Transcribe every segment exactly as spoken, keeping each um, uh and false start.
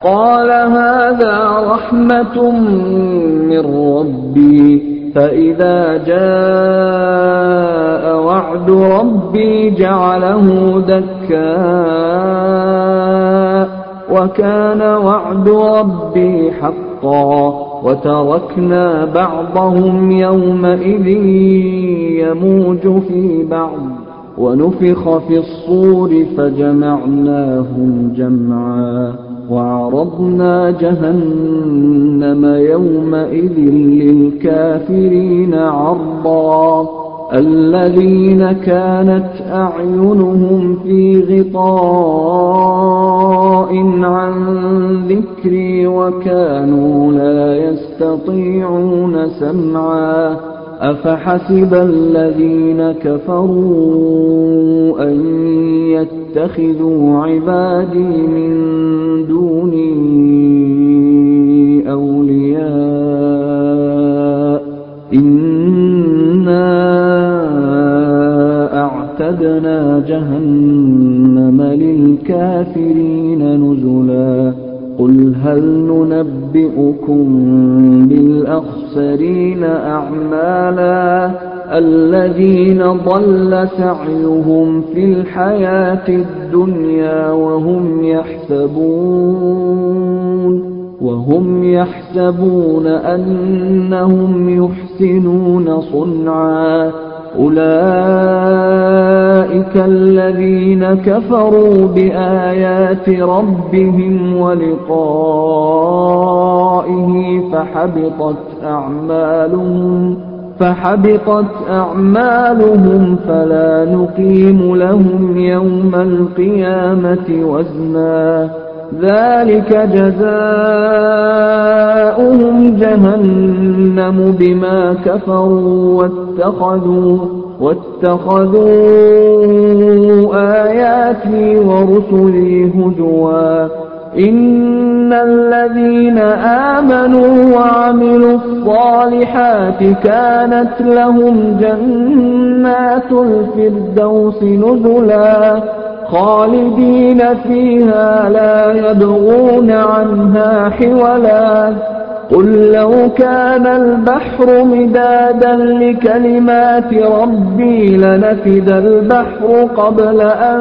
قال هذا رحمة من ربي فإذا جاء وعد ربي جعله دكاء وكان وعد ربي حقا وتركنا بعضهم يومئذ يموج في بعض ونفخ في الصور فجمعناهم جمعا وعرضنا جهنم يومئذ للكافرين عرضا الذين كانت أعينهم في غطاء عن ذكري وكانوا لا يستطيعون سمعا أفحسب الذين كفروا أن يتخذوا عبادي من دوني أولياء إنا أعتدنا جهنم للكافرين نزلا قل هل ننبئكم بالأخسرين أعمالا الذين ضل سعيهم في الحياة الدنيا وهم يحسبون وهم يحسبون أنهم يحسنون صنعا أولئك الذين كفروا بآيات ربهم ولقائه فحبطت أعمالهم فحبطت أعمالهم فلا نقيم لهم يوم القيامة وزنا ذلك جزاؤهم جهنم بما كفروا واتخذوا واتخذوا آياتي ورسلي هزوا إن الذين آمنوا وعملوا الصالحات كانت لهم جنات الفردوس نزلا خالدين فيها لا يبغون عنها حولا قل لو كان البحر مدادا لكلمات ربي لنفد البحر قبل أن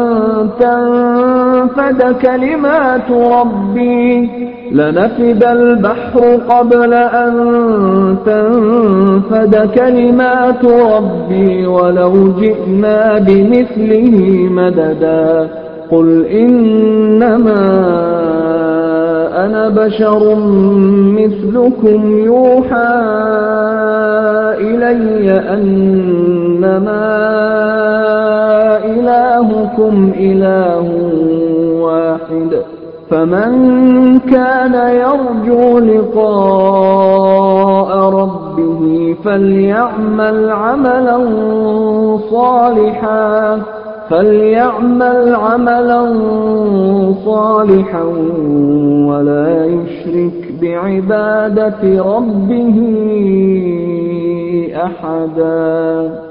تنفد كلمات ربي لنفد البحر قبل أن تنفد كلمات ربي ولو جئنا بمثله مددا قل إنما أنا بشر مثلكم يوحى إلي أنما إلهكم إله واحد فمن كان يرجو لقاء ربه فليعمل عملا صالحا فليعمل عملا صالحا ولا يشرك بعبادة ربه أحدا.